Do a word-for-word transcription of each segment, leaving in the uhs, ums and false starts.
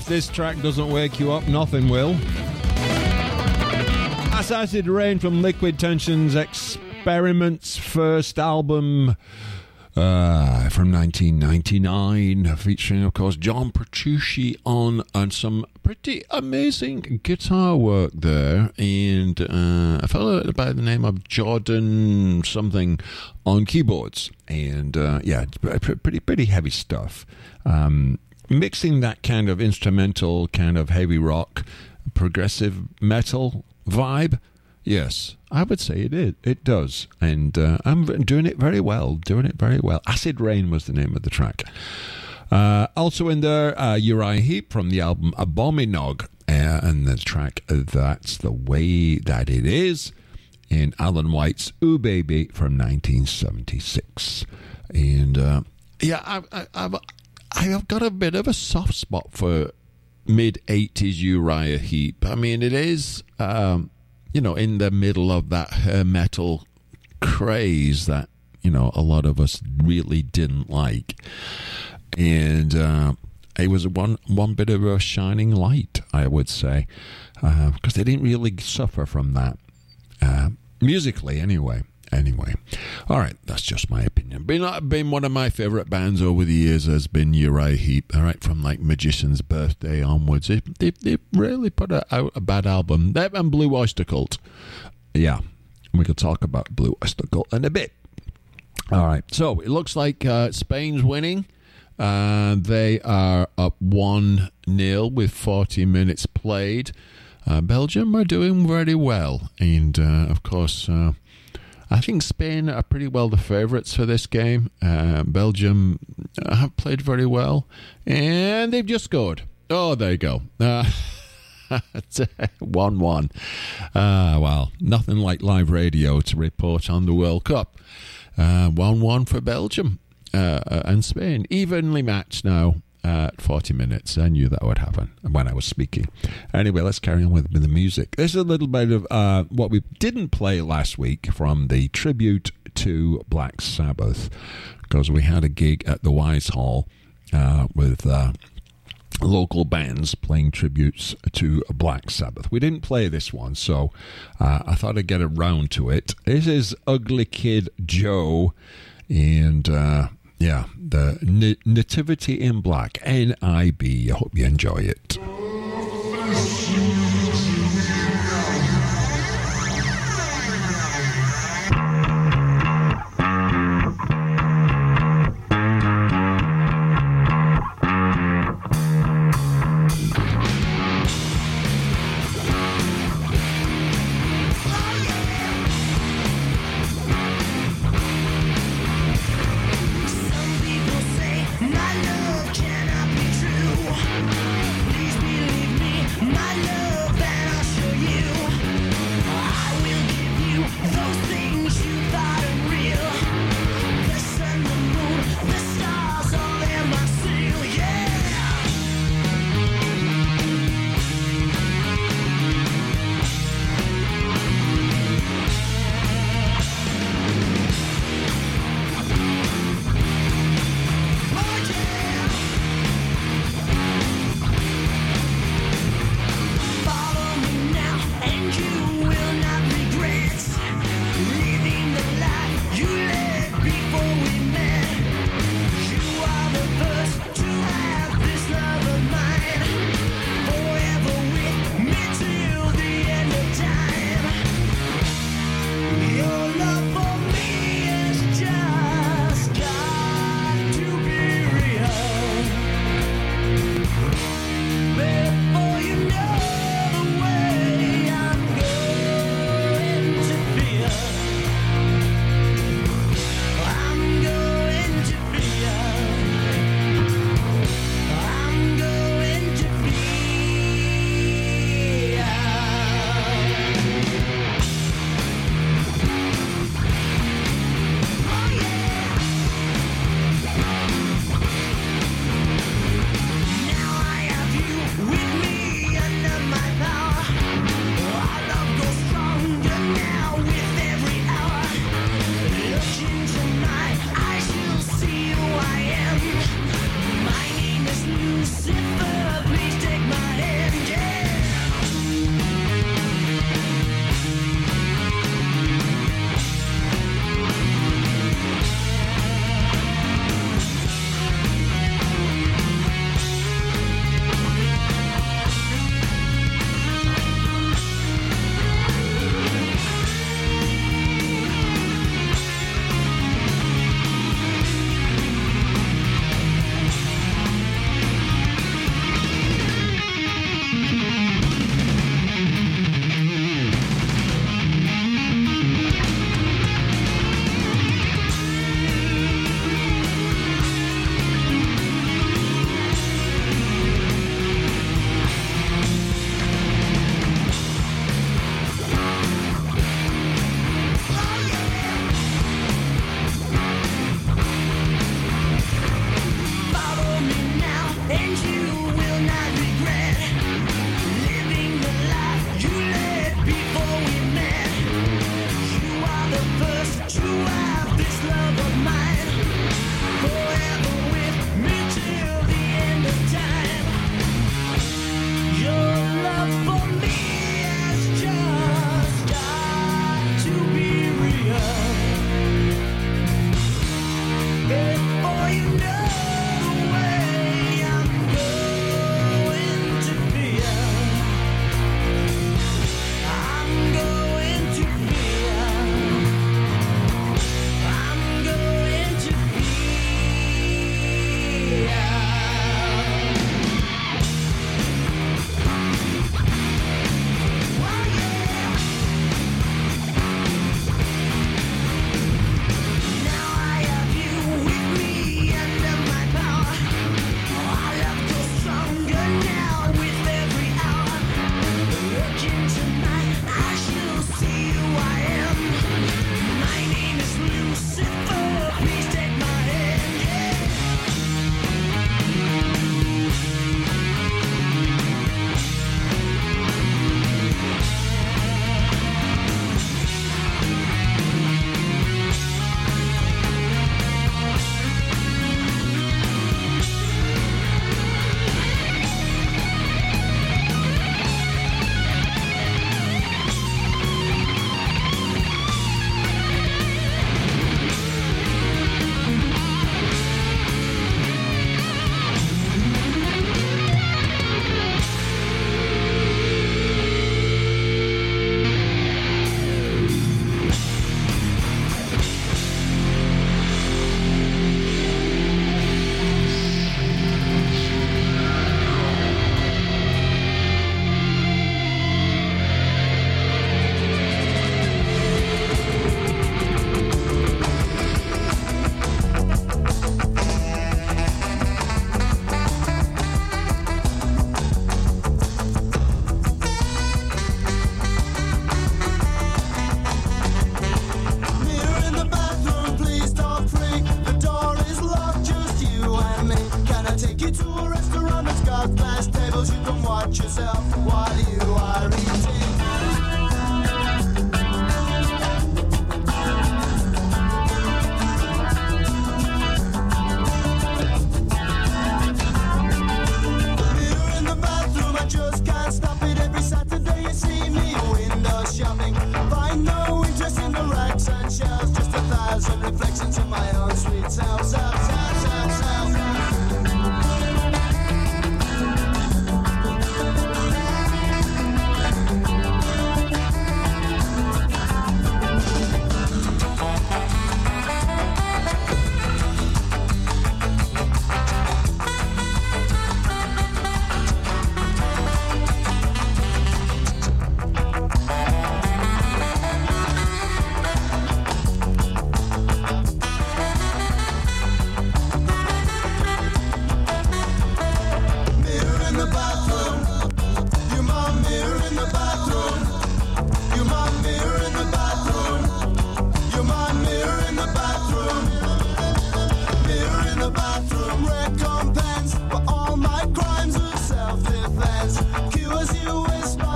this track doesn't wake you up, nothing will. That's Acid Rain from Liquid Tension's Experiments first album uh, from nineteen ninety-nine, featuring, of course, John Petrucci on and some pretty amazing guitar work there, and uh, a fellow by the name of Jordan something on keyboards, and uh, yeah, pretty pretty heavy stuff. Um, mixing that kind of instrumental, kind of heavy rock, progressive metal vibe. Yes, I would say it is. It does. And uh, I'm doing it very well. Doing it very well. Acid Rain was the name of the track. Uh, also in there, uh, Uriah Heep from the album Abominog. Uh, and the track That's the Way That It Is. And Alan White's Ooh Baby from nineteen seventy-six. And uh, yeah, I, I, I've, I've got a bit of a soft spot for mid-eighties Uriah Heep. I mean, it is... Um, you know, in the middle of that hair metal craze that, you know, a lot of us really didn't like. And uh, it was one one bit of a shining light, I would say, uh, because they didn't really suffer from that, uh, musically anyway. Anyway, all right, that's just my opinion. Been been one of my favourite bands over the years has been Uriah Heep. All right, from like Magician's Birthday onwards, they they, they really put a, out a bad album. Them and Blue Oyster Cult. Yeah, we could talk about Blue Oyster Cult in a bit. All right, so it looks like uh, Spain's winning. Uh, they are up one nil with forty minutes played. Uh, Belgium are doing very well, and uh, of course. Uh, I think Spain are pretty well the favourites for this game. Uh, Belgium have played very well, and they've just scored. Oh, there you go. Uh, one one. Uh, well, nothing like live radio to report on the World Cup. Uh, one one for Belgium uh, and Spain. Evenly matched now. Uh, forty minutes. I knew that would happen when I was speaking. Anyway, let's carry on with, with the music. This is a little bit of uh, what we didn't play last week from the tribute to Black Sabbath, because we had a gig at the Wise Hall uh, with uh, local bands playing tributes to Black Sabbath. We didn't play this one, so uh, I thought I'd get around to it. This is Ugly Kid Joe, and... Uh, Yeah, the N- Nativity in Black, N I B. I hope you enjoy it. My love cannot be true. Please believe me, my love.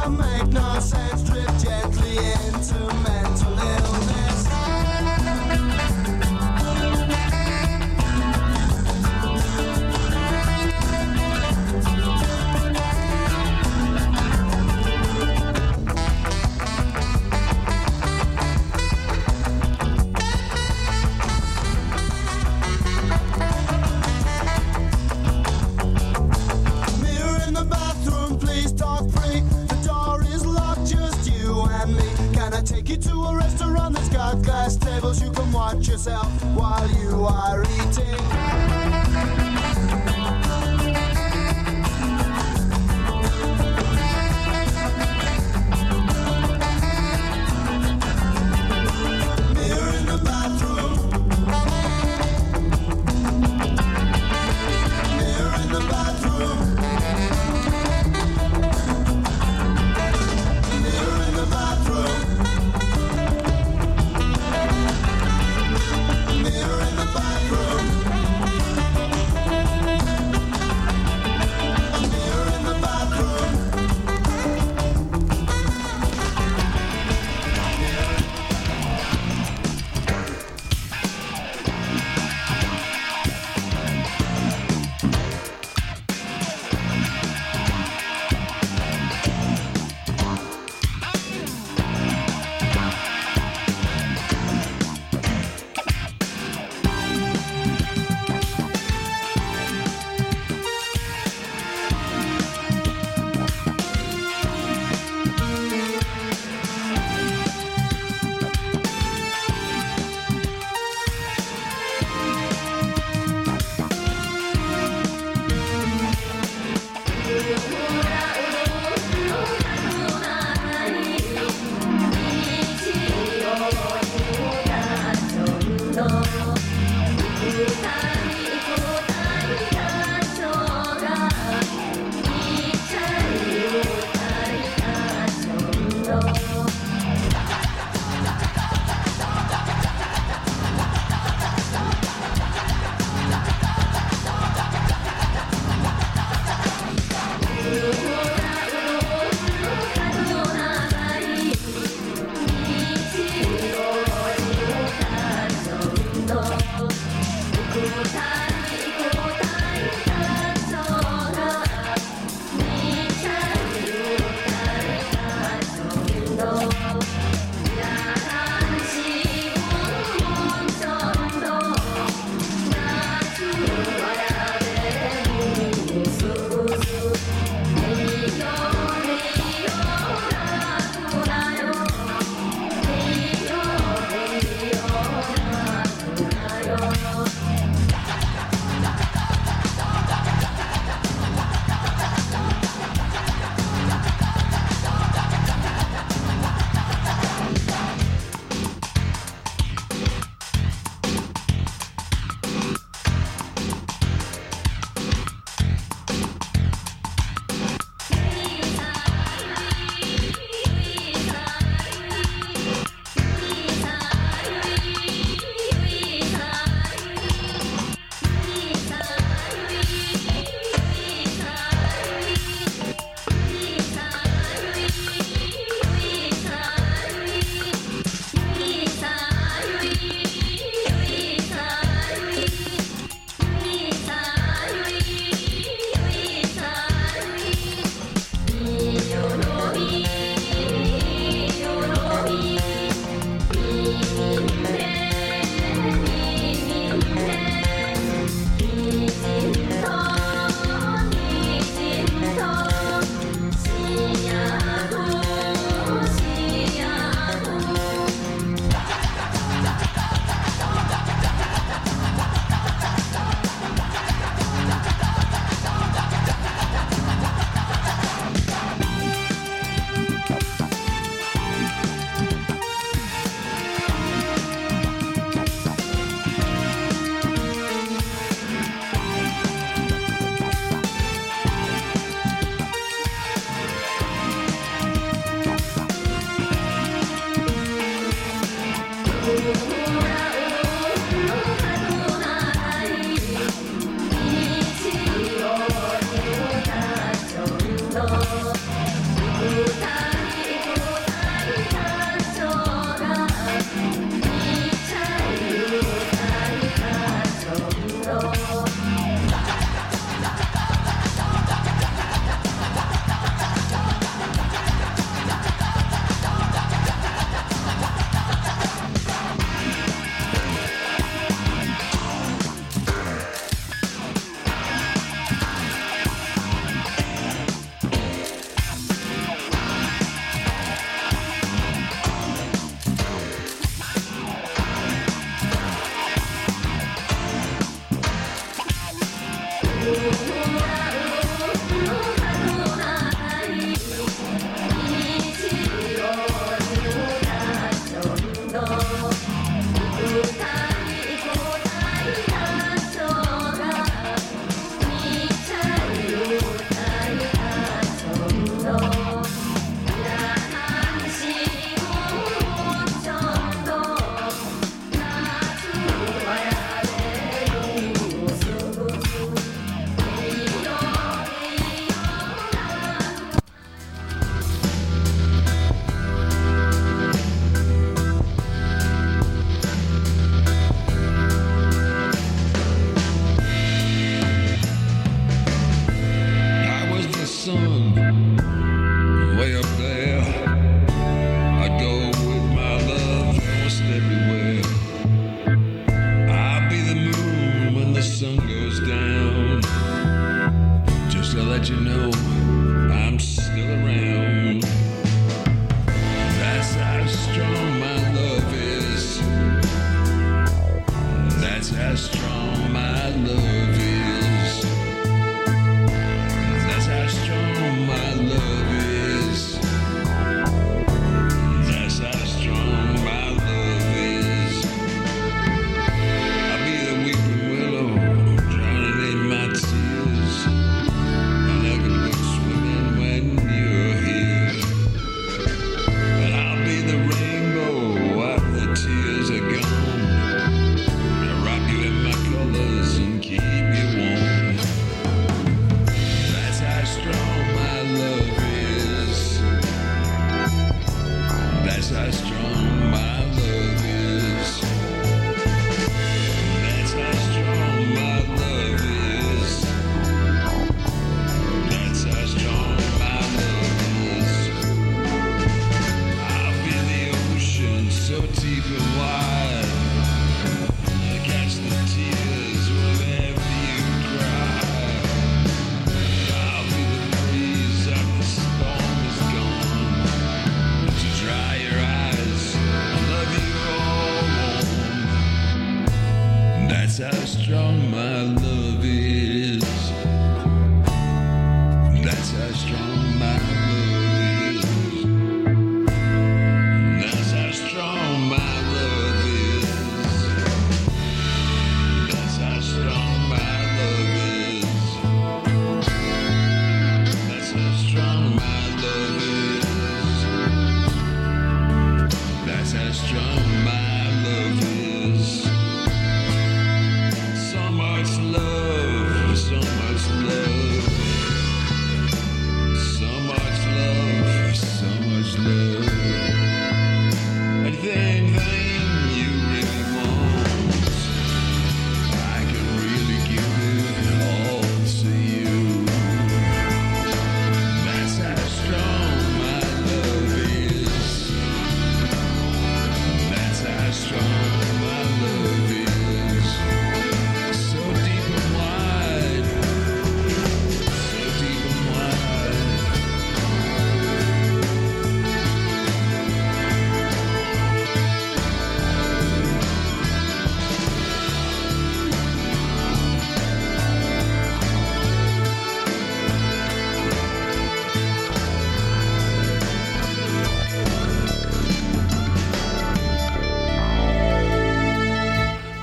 don't make no sense. Drift gently into mental illness. Mirror in the bathroom, please talk free. The door is locked, just you and me. Can I take you to a restaurant that's got glass tables? You can watch yourself while you are eating. Mirror in the bathroom. Mirror in the bathroom. Mirror in the bathroom. Mirror in the bathroom.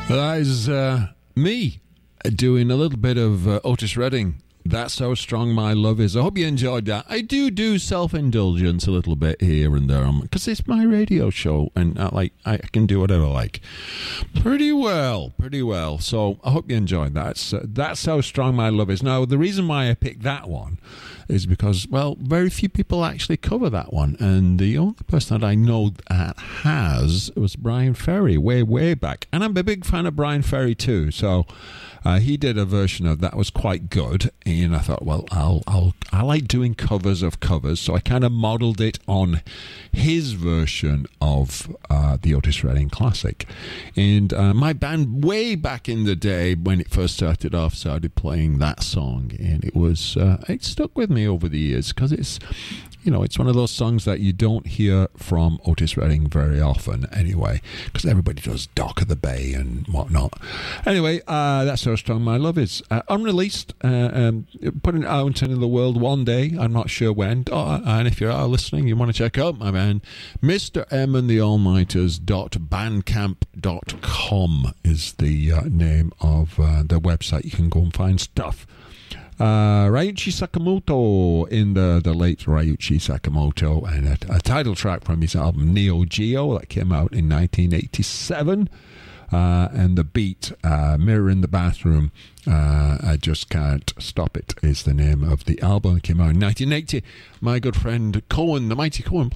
That is uh, me doing a little bit of uh, Otis Redding. That's How Strong My Love Is. I hope you enjoyed that. I do do self-indulgence a little bit here and there because it's my radio show and I, like I can do whatever I like. Pretty well, pretty well. So I hope you enjoyed that. That's, uh, that's How Strong My Love Is. Now, the reason why I picked that one is because, well, very few people actually cover that one. And the only person that I know that has was Brian Ferry, way, way back. And I'm a big fan of Brian Ferry too. So uh, he did a version of that was quite good. And I thought, well, I'll, I'll, I like doing covers of covers. So I kind of modeled it on his version of uh, the Otis Redding classic. And uh, my band, way back in the day when it first started off, started playing that song. And it was, uh, it stuck with me over the years because it's, you know, it's one of those songs that you don't hear from Otis Redding very often anyway, because everybody does Dock of the Bay and whatnot. Anyway, uh, that's How Strong My Love Is. Uh, unreleased, uh, um, putting it out into the world one day, I'm not sure when. Oh, and if you're out listening, you want to check out my man, Mister M and the All-Nighters dot bandcamp dot com is the uh, name of uh, the website. You can go and find stuff. Uh, Ryuichi Sakamoto in the, the late Ryuichi Sakamoto, and a, a title track from his album Neo Geo that came out in nineteen eighty-seven. Uh, and the beat, uh, Mirror in the Bathroom, uh, I Just Can't Stop It is the name of the album. It came out in nineteen eighty. My good friend Cohen, the mighty Cohen,